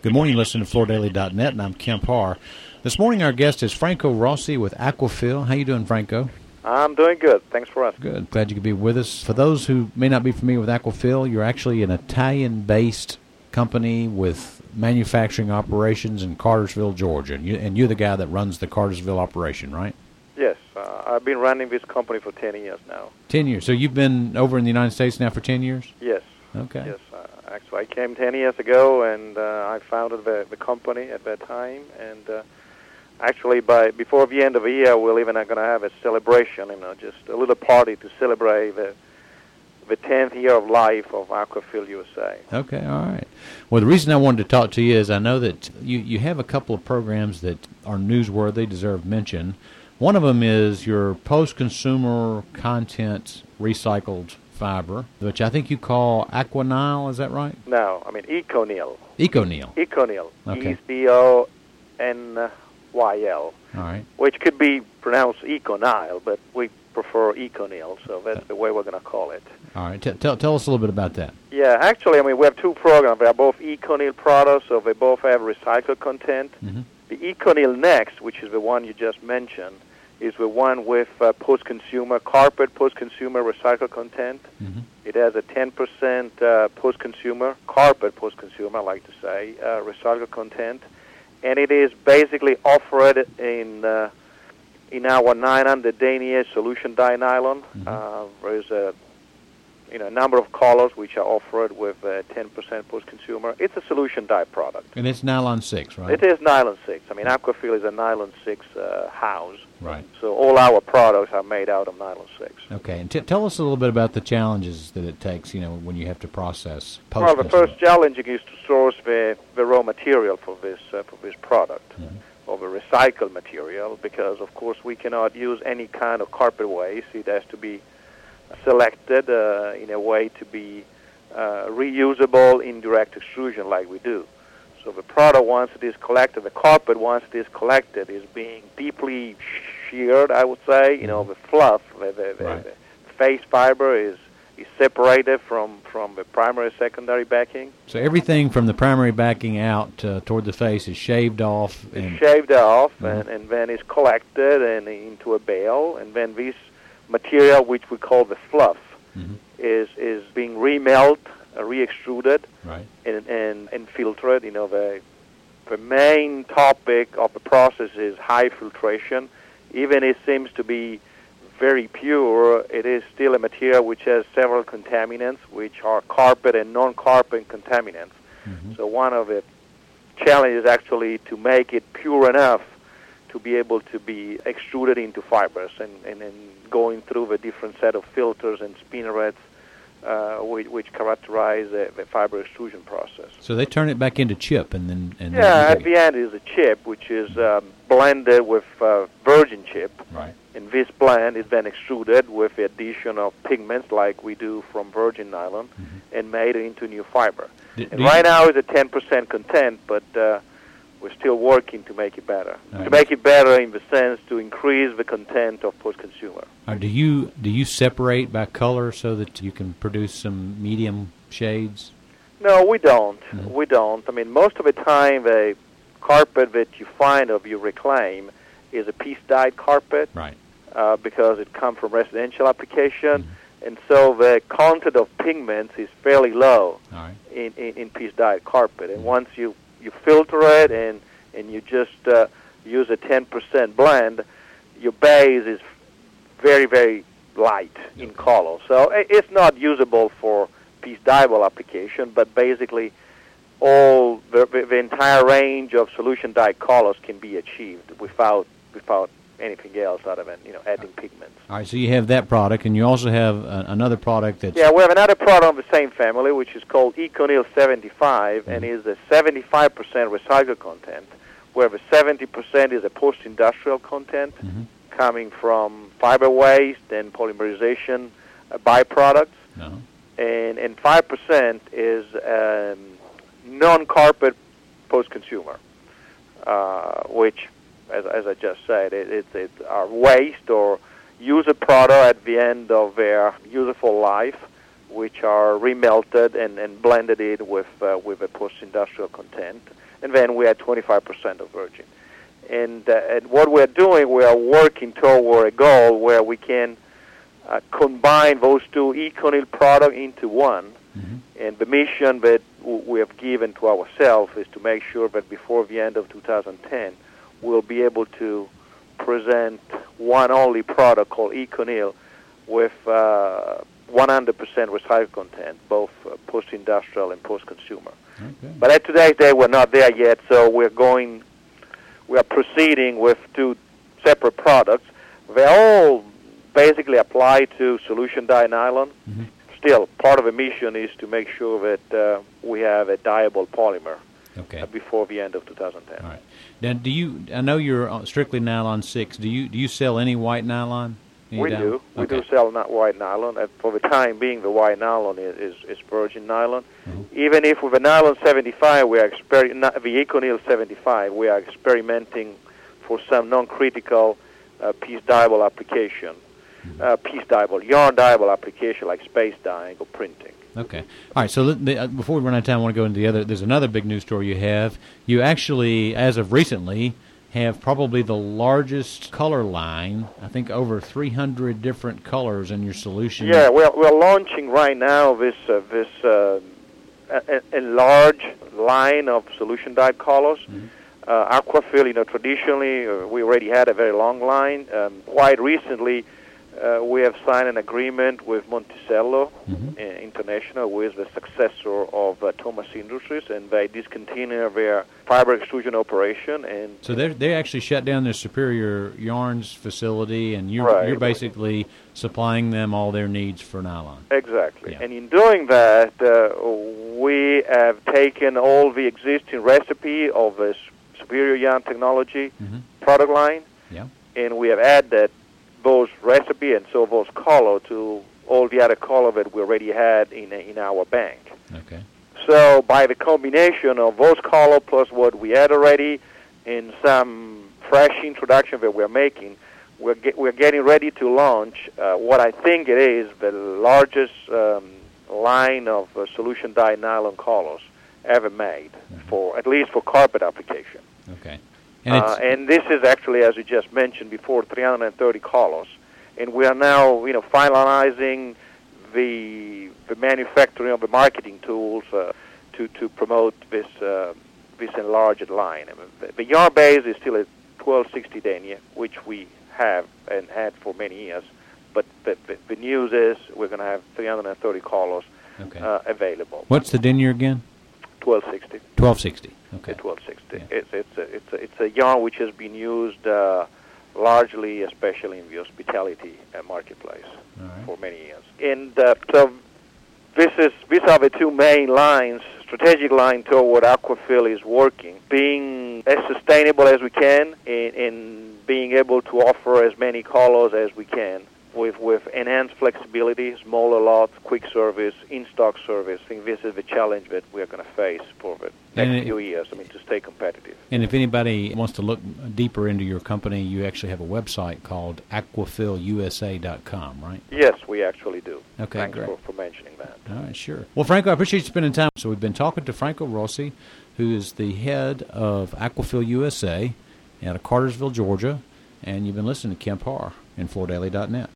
Good morning, you listen to FloorDaily.net, and I'm Kemp Harr. This morning our guest is Franco Rossi with Aquafil. How you doing, Franco? I'm doing good. Thanks for asking. Good. Glad you could be with us. For those who may not be familiar with Aquafil, you're actually an Italian-based company with manufacturing operations in Cartersville, Georgia, and you're the guy that runs the Cartersville operation, right? Yes. I've been running this company for 10 years now. 10 years. So you've been over in the United States now for 10 years? Yes. Okay. Yes. Actually, I came 10 years ago, and I founded the company at that time. And actually, before the end of the year, we're even going to have a celebration, just a little party to celebrate the 10th year of life of Aquafil USA. Okay, all right. Well, the reason I wanted to talk to you is I know that you have a couple of programs that are newsworthy, deserve mention. One of them is your post-consumer content recycled fiber, which I think you call Aquanil, is that right? No, I mean Econil. Econil. Econil. Okay. Econyl. All right. Which could be pronounced Econil, but we prefer Econil, so that's the way we're going to call it. All right. Tell us a little bit about that. Yeah, actually, we have two programs. They are both Econil products, so they both have recycled content. Mm-hmm. The Econil Next, which is the one you just mentioned, is the one with post-consumer, carpet post-consumer recycled content. Mm-hmm. It has a 10% post-consumer, carpet post-consumer, I like to say, recycled content. And it is basically offered in our 900 denier solution dye nylon. Mm-hmm. There's a number of colors which are offered with 10% post-consumer. It's a solution dye product. And it's nylon 6, right? It is nylon 6. Aquafil is a nylon 6 house. Right. So all our products are made out of nylon 6. Okay, and tell us a little bit about the challenges that it takes, when you have to process Well, the first challenge is to source the raw material for this product, mm-hmm. or the recycled material, because, of course, we cannot use any kind of carpet waste. It has to be selected in a way to be reusable in direct extrusion like we do. So the product, once it is collected, the carpet, once it is collected, is being deeply sheared, I would say. The fluff, the face fiber is separated from the primary, secondary backing. So everything from the primary backing out toward the face is shaved off. It's shaved off, mm-hmm. and then it's collected and into a bale, and then this material, which we call the fluff, mm-hmm. is being remelt, re-extruded, right. and filtered. The main topic of the process is high filtration. Even it seems to be very pure, it is still a material which has several contaminants, which are carpet and non-carpet contaminants. Mm-hmm. So one of the challenges is actually to make it pure enough to be able to be extruded into fibers, and going through the different set of filters and spinnerets which characterize the fiber extrusion process. So they turn it back into chip, and then at the end is a chip, which is blended with virgin chip. Right. And this blend is then extruded with the addition of pigments like we do from virgin nylon, mm-hmm. and made into new fiber. Right now it's a 10% content, but we're still working to make it better. Right. To make it better in the sense to increase the content of post-consumer. Do you separate by color so that you can produce some medium shades? No, we don't. Mm-hmm. We don't. Most of the time the carpet that you find or you reclaim is a piece-dyed carpet. Right. Because it comes from residential application, mm-hmm. and so the content of pigments is fairly low. All right. in piece-dyed carpet. And mm-hmm. once you filter it and you just use a 10% blend, your base is very, very light in color. So it's not usable for piece-dyeable application, but basically all the entire range of solution dye colors can be achieved without anything else other than adding pigments. All right, so you have that product, and you also have another product that's... Yeah, we have another product of the same family, which is called Econil 75, mm-hmm. and is a 75% recycled content, where the 70% is a post-industrial content, mm-hmm. coming from fiber waste and polymerization byproducts, uh-huh. and 5% is non-carpet post-consumer, which, as I just said, it's our waste or user product at the end of their useful life, which are remelted and blended in with a post-industrial content. and then we had 25% of virgin. And what we're doing, we are working toward a goal where we can combine those two ECONYL products into one. And the mission that we have given to ourselves is to make sure that before the end of 2010, we'll be able to present one only product called ECONYL with 100% recycled content, both post-industrial and post-consumer. Okay. But at today's day, we're not there yet, so we are proceeding with two separate products. They all basically apply to solution dye nylon. Still, part of the mission is to make sure that we have a dyeable polymer before the end of 2010. All right. Now, I know you're strictly nylon 6. Do you sell any white nylon? We do. We do sell not white nylon. And for the time being, the white nylon is virgin nylon. Even if with the nylon 75, the ECONYL 75, we are experimenting for some non-critical piece dyeable application. Piece dyeable, yarn dyeable application like space dyeing or printing. Okay. All right, so before we run out of time, I want to go into the other. There's another big news story you have. You actually, as of recently, have probably the largest color line, I think over 300 different colors in your solution. Yeah, we're launching right now this enlarged line of solution dyed colors. Aquafill, traditionally we already had a very long line. Quite recently, we have signed an agreement with Monticello International, who is the successor of Thomas Industries, and they discontinue their fiber extrusion operation. And so they actually shut down their Superior Yarns facility, and you're basically supplying them all their needs for nylon. Exactly. Yeah. And in doing that, we have taken all the existing recipe of the Superior Yarn Technology product line, and we have added those recipe and so those color to all the other color that we already had in our bank. Okay. So by the combination of those color plus what we had already and some fresh introduction that we're making, we're getting ready to launch what I think it is the largest line of solution dyed nylon colors ever made, for at least for carpet application. Okay. And this is actually, as you just mentioned before, 330 colors. And we are now, finalizing the manufacturing of the marketing tools to promote this enlarged line. I mean, the yarn base is still a 1260 denier, which we have and had for many years. But the news is we're going to have 330 colors available. What's the denier again? 1260. 1260. Okay. 1260. Yeah. It's a yarn which has been used largely, especially in the hospitality marketplace for many years. And so these are the two main lines, strategic line toward Aquafill is working, being as sustainable as we can and being able to offer as many colors as we can. With enhanced flexibility, smaller lots, quick service, in-stock service. I think this is the challenge that we're going to face for the next few years, to stay competitive. And if anybody wants to look deeper into your company, you actually have a website called aquafillusa.com, right? Yes, we actually do. Okay, Thanks great. for mentioning that. All right, sure. Well, Franco, I appreciate you spending time. So we've been talking to Franco Rossi, who is the head of Aquafill USA out of Cartersville, Georgia, and you've been listening to Kemp Harr in FloorDaily.net.